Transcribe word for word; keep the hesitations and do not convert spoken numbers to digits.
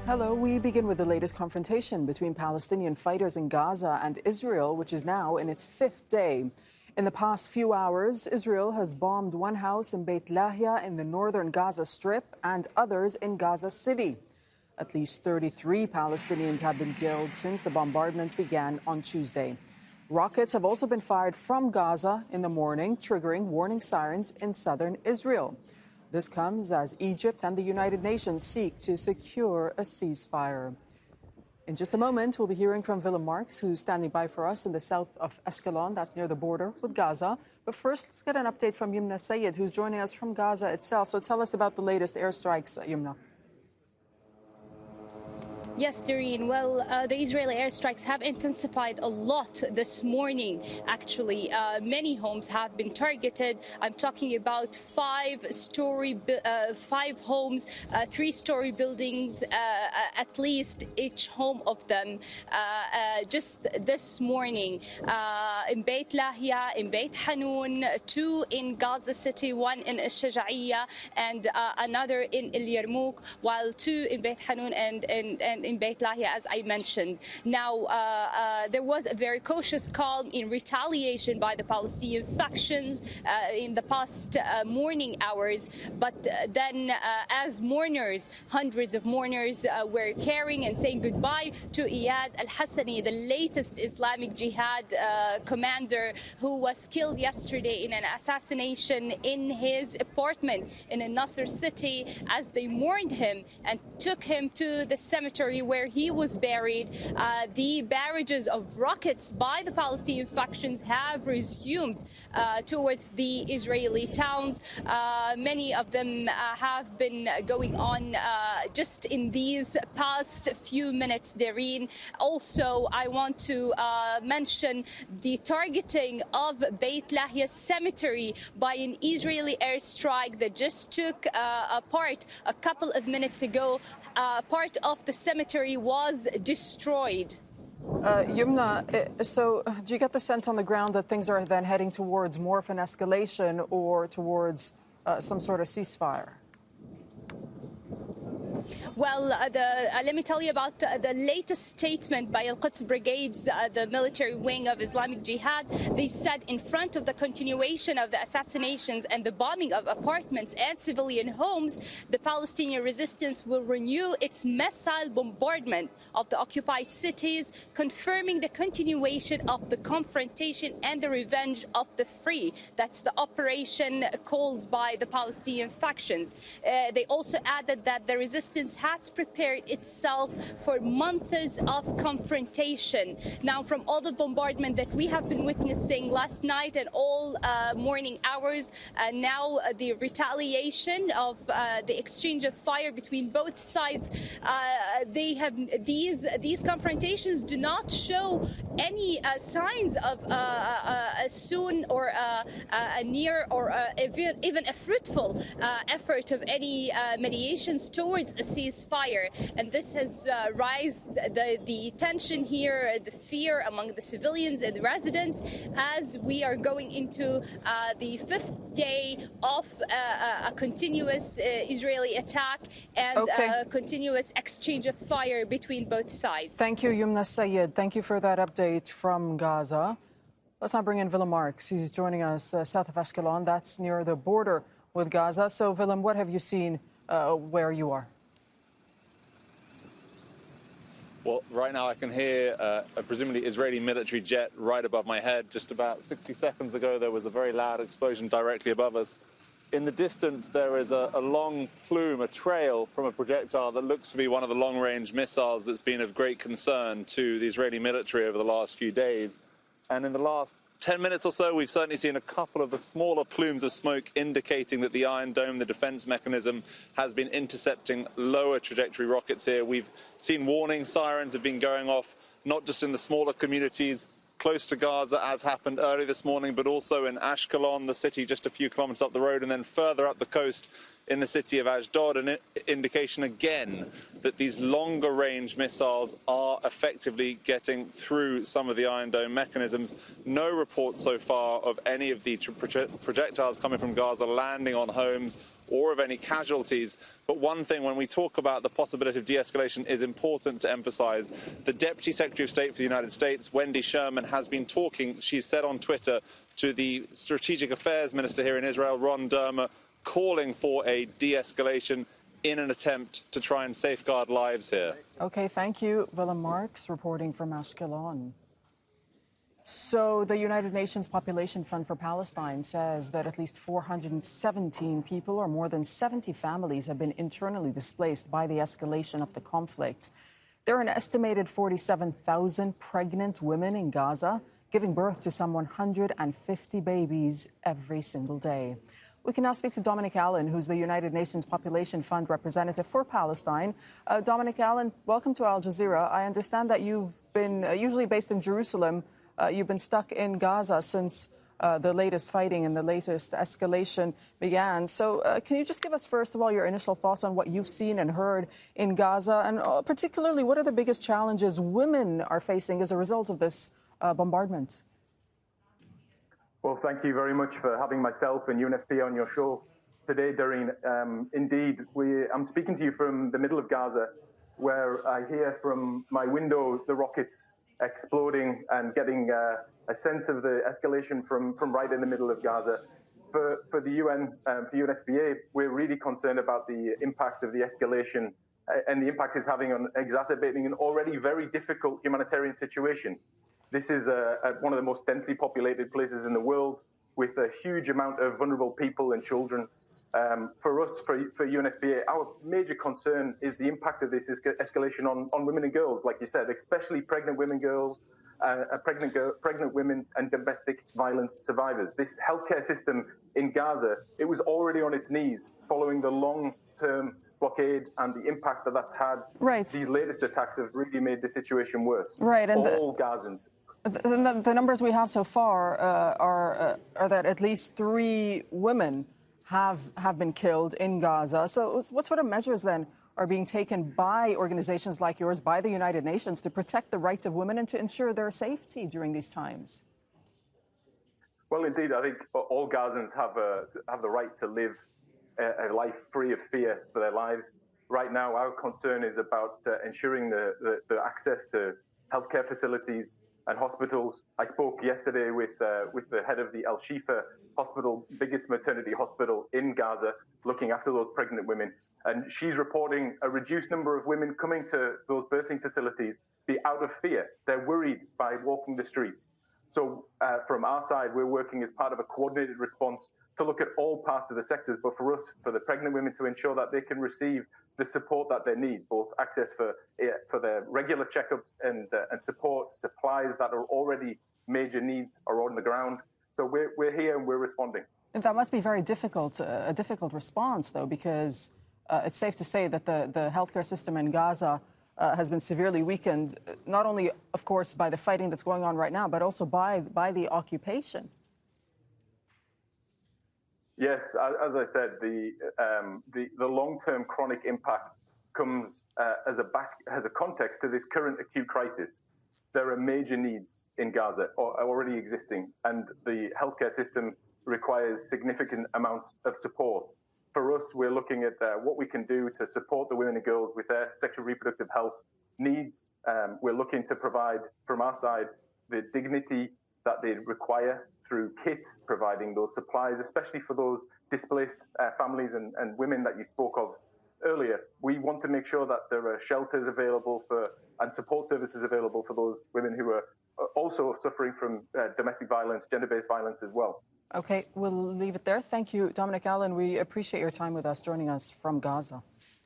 Hello, we begin with the latest confrontation between Palestinian fighters in Gaza and Israel, which is now in its fifth day. In the past few hours, Israel has bombed one house in Beit Lahia in the northern Gaza Strip and others in Gaza City. At least thirty-three Palestinians have been killed since the bombardments began on Tuesday. Rockets have also been fired from Gaza in the morning, triggering warning sirens in southern Israel. This comes as Egypt and the United Nations seek to secure a ceasefire. In just a moment, we'll be hearing from Willem Marks, who's standing by for us in the south of Ashkelon. That's near the border with Gaza. But first, let's get an update from Yumna Sayed, who's joining us from Gaza itself. So tell us about the latest airstrikes, Yumna. Yes, Doreen. Well, uh, the Israeli airstrikes have intensified a lot this morning, actually. Uh, many homes have been targeted. I'm talking about five-story, uh, five homes, uh, three-story buildings, uh, at least each home of them. Uh, uh, just this morning, uh, in Beit Lahia, in Beit Hanun, two in Gaza City, one in Al-Shaja'iyya, and uh, another in El Yarmouk, while two in Beit Hanun and, and, and in Beit Lahia, as I mentioned. Now, uh, uh, there was a very cautious calm in retaliation by the Palestinian factions uh, in the past uh, morning hours. But uh, then, uh, as mourners, hundreds of mourners uh, were carrying and saying goodbye to Iyad al-Hassani, the latest Islamic Jihad uh, commander who was killed yesterday in an assassination in his apartment in Al-Nasr city, as they mourned him and took him to the cemetery where he was buried. Uh, the barrages of rockets by the Palestinian factions have resumed uh, towards the Israeli towns. Uh, many of them uh, have been going on uh, just in these past few minutes, Doreen. Also, I want to uh, mention the targeting of Beit Lahia cemetery by an Israeli airstrike that just took uh, part a couple of minutes ago. Uh, part of the cemetery was destroyed. Uh, Yumna, so do you get the sense on the ground that things are then heading towards more of an escalation or towards uh, some sort of ceasefire? Well, uh, the, uh, let me tell you about uh, the latest statement by Al-Quds Brigades, uh, the military wing of Islamic Jihad. They said in front of the continuation of the assassinations and the bombing of apartments and civilian homes, the Palestinian resistance will renew its missile bombardment of the occupied cities, confirming the continuation of the confrontation and the revenge of the free. That's the operation called by the Palestinian factions. Uh, they also added that the resistance has prepared itself for months of confrontation. Now, from all the bombardment that we have been witnessing last night and all uh, morning hours, uh, now uh, the retaliation of uh, the exchange of fire between both sides, uh, they have these these confrontations do not show any uh, signs of uh, uh, a soon or uh, a near or uh, even, even a fruitful uh, effort of any uh, mediations towards a ceasefire. And this has uh, raised the, the tension here, the fear among the civilians and the residents as we are going into uh, the fifth day of uh, a continuous uh, Israeli attack and okay. a continuous exchange of fire between both sides. Thank you, Yumna Sayed. Thank you for that update from Gaza. Let's now bring in Willem Marks. He's joining us uh, south of Ashkelon. That's near the border with Gaza. So, Willem, what have you seen uh, where you are? Well, right now I can hear uh, a presumably Israeli military jet right above my head. Just about sixty seconds ago, there was a very loud explosion directly above us. In the distance, there is a, a long plume, a trail from a projectile that looks to be one of the long-range missiles that's been of great concern to the Israeli military over the last few days. And in the last ten minutes or so, we've certainly seen a couple of the smaller plumes of smoke indicating that the Iron Dome, the defense mechanism, has been intercepting lower trajectory rockets here. We've seen warning sirens have been going off, not just in the smaller communities close to Gaza, as happened early this morning, but also in Ashkelon, the city just a few kilometers up the road, and then further up the coast in the city of Ashdod, an indication again that these longer-range missiles are effectively getting through some of the Iron Dome mechanisms. No reports so far of any of the projectiles coming from Gaza landing on homes or of any casualties. But one thing, when we talk about the possibility of de-escalation, is important to emphasize. The Deputy Secretary of State for the United States, Wendy Sherman, has been talking, she said on Twitter, to the Strategic Affairs Minister here in Israel, Ron Dermer, calling for a de-escalation in an attempt to try and safeguard lives here. Okay, thank you. Willem Marks reporting from Ashkelon. So the United Nations Population Fund for Palestine says that at least four hundred seventeen people, or more than seventy families, have been internally displaced by the escalation of the conflict. There are an estimated forty-seven thousand pregnant women in Gaza, giving birth to some one hundred fifty babies every single day. We can now speak to Dominic Allen, who's the United Nations Population Fund representative for Palestine. Uh, Dominic Allen, welcome to Al Jazeera. I understand that you've been uh, usually based in Jerusalem. Uh, you've been stuck in Gaza since uh, the latest fighting and the latest escalation began. So uh, can you just give us, first of all, your initial thoughts on what you've seen and heard in Gaza, and uh, particularly what are the biggest challenges women are facing as a result of this uh, bombardment? Well, thank you very much for having myself and U N F P A on your show today, Doreen. Um, indeed, we, I'm speaking to you from the middle of Gaza, where I hear from my window the rockets exploding and getting uh, a sense of the escalation from, from right in the middle of Gaza. For, for the U N, um, for U N F P A, we're really concerned about the impact of the escalation uh, and the impact it's having on exacerbating an already very difficult humanitarian situation. This is uh, one of the most densely populated places in the world, with a huge amount of vulnerable people and children. Um, for us, for, for U N F P A, our major concern is the impact of this escalation on, on women and girls, like you said, especially pregnant women, girls, uh, pregnant, girl, pregnant women and domestic violence survivors. This healthcare system in Gaza, it was already on its knees following the long-term blockade, and the impact that that's had. Right. These latest attacks have really made the situation worse. Right. And all the, Gazans. The, the, the numbers we have so far uh, are, uh, are that at least three women have have been killed in Gaza. So what sort of measures then are being taken by organizations like yours, by the United Nations, to protect the rights of women and to ensure their safety during these times? Well, indeed, I think all Gazans have a, have the right to live a, a life free of fear for their lives. Right now, our concern is about uh, ensuring the, the, the access to healthcare facilities and hospitals. I spoke yesterday with uh, with the head of the Al Shifa hospital, biggest maternity hospital in Gaza, looking after those pregnant women. And she's reporting a reduced number of women coming to those birthing facilities be out of fear. They're worried by walking the streets. So uh, from our side, we're working as part of a coordinated response to look at all parts of the sectors, but for us, for the pregnant women, to ensure that they can receive the support that they need, both access for uh, for their regular checkups and uh, and support, supplies that are already major needs are on the ground. So we're we're here and we're responding. That must be very difficult, uh, a difficult response, though, because uh, it's safe to say that the the healthcare system in Gaza Uh, has been severely weakened, not only, of course, by the fighting that's going on right now, but also by by the occupation. Yes, as I said, the um, the, the long-term chronic impact comes uh, as a back as a context to this current acute crisis. There are major needs in Gaza already existing, and the healthcare system requires significant amounts of support. For us, we're looking at uh, what we can do to support the women and girls with their sexual reproductive health needs. Um, we're looking to provide, from our side, the dignity that they require through kits, providing those supplies, especially for those displaced uh, families and, and women that you spoke of earlier. We want to make sure that there are shelters available for and support services available for those women who are also suffering from uh, domestic violence, gender-based violence as well. Okay, we'll leave it there. Thank you, Dominic Allen. We appreciate your time with us, joining us from Gaza.